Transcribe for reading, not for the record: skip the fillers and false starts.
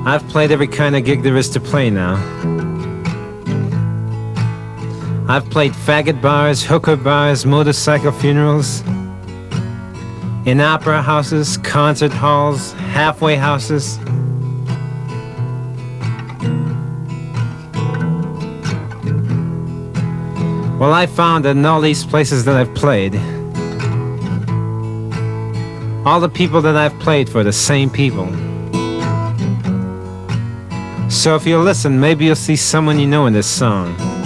I've played every kind of gig there is to play now. I've played faggot bars, hooker bars, motorcycle funerals, in opera houses, concert halls, halfway houses. Well, I found that in all these places that I've played, all the people that I've played for are the same people. So if you listen, maybe you'll see someone you know in this song.